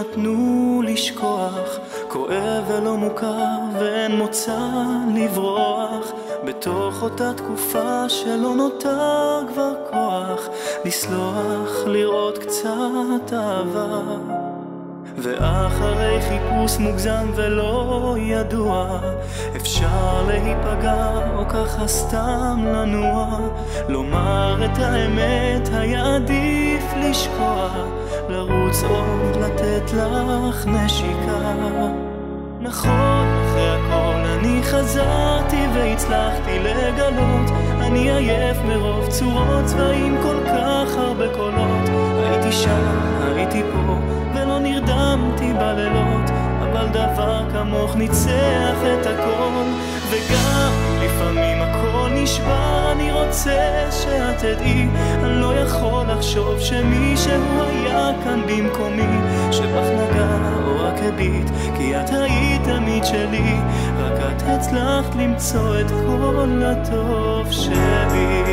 נתנו לשכוח, כואב ולא מוכר ואין מוצא לברוח, בתוך אותה תקופה שלא נותר כבר כוח לסלוח, לראות קצת אהבה. ואחרי חיפוש מוגזם ולא ידוע, אפשר להיפגע או ככה סתם לנוע, לומר את האמת היה עדיף לשקוע, לרוץ עוד לתת לך נשיקה. נכון, אחרי הכל אני חזרתי והצלחתי לגלות, אני עייף מרוב צורות צבעים, כל כך הרבה קולות. הייתי שם, הייתי פה ולא נרדמתי בלילות, אבל דבר כמוך ניצח את הכל. וגם לפעמים הכל נשבר, אני רוצה שאת תדעי, אני לא יכול לחשוב שמישהו היה כאן במקומי, שבך נגע או רק הביט, כי את היית תמיד שלי, רק את הצלחת למצוא את כל הטוב שבי.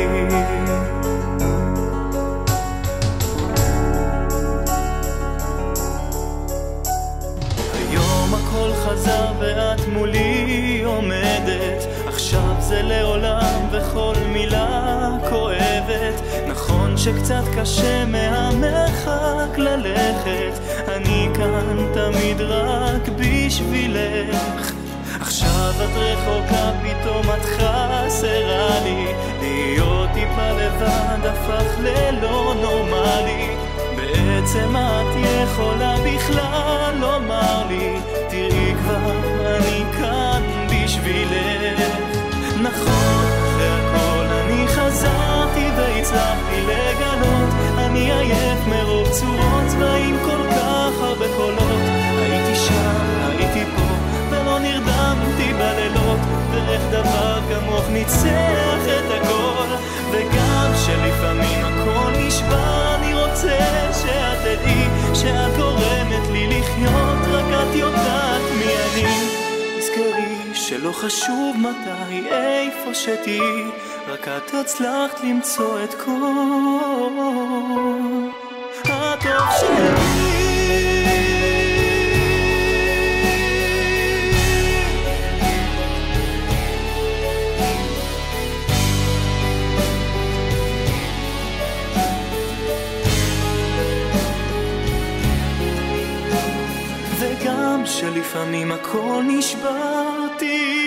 הכל חזר ואת מולי עומדת, עכשיו זה לעולם וכל מילה כואבת. נכון שקצת קשה מהמרחק ללכת, אני כאן תמיד רק בשבילך. עכשיו את רחוקה, פתאום את חסרה לי, להיות טיפה לבד הפך ללא נורמלי. בעצם את יכולה בכלל לומר לי, תראי כבר אני כאן בשבילך. נכון, אחרי הכל אני חזרתי והצלחתי לגלות, אני עייף מרוב צורות צבעים, כל כך הרבה קולות. הייתי שם, הייתי פה ולא נרדמתי בלילות, ואיך דבר כמוך ניצח את הכל. וגם שלפעמים הכל נשבר, אני רוצה שאת תדעי שאת גורמת לי לחיות, רק את יודעת מי אני. תזכרי שלא חשוב מתי, איפה שתהי, רק את הצלחת למצוא את כל הטוב שלי. שלפעמים הכל נשברתי,